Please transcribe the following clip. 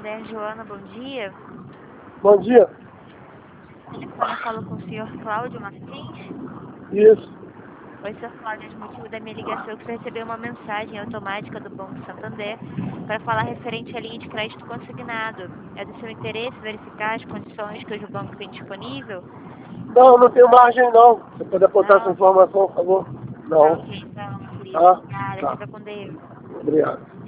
Santander, Joana, bom dia. Bom dia. Eu falo com o senhor Cláudio Martins. Isso. Oi, senhor Cláudio, o motivo da minha ligação é que você recebeu uma mensagem automática do Banco Santander para falar referente à linha de crédito consignado. É do seu interesse verificar as condições que hoje o banco tem disponível? Não, não tenho margem não. Você pode apontar essa Não? informação, por favor? Tá Não. ok, então, querido. Tá? Obrigada, Tá. fica com Deus. Obrigado.